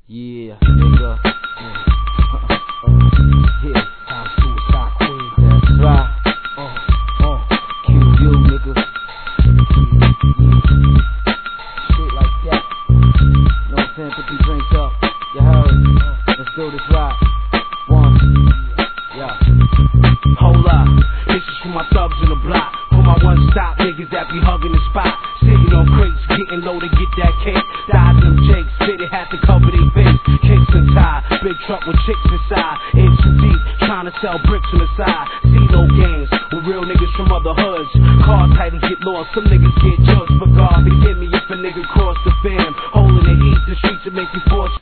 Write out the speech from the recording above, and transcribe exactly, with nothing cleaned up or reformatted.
Yeah, nigga. Yeah, yeah. Time suicide queen. That's right. Uh, uh. Q U, nigga. Shit like that. Know what I'm saying? Put these drinks up. You heard? Let's do this right. One. Yeah. Hold up. This is for my thugs in the block. For my one stop niggas that be hugging the spot. Sitting on crates, getting low to get that cake. Died them jakes, city had to cover their face. Kicks and tie, big truck with chicks inside. In too deep, trying to sell bricks on the side. CeeLo gangs with real niggas from other hoods. Car titles get lost, some niggas get judged. But God forgive me if a nigga cross the fam. Hole in the heat, the streets will make you force.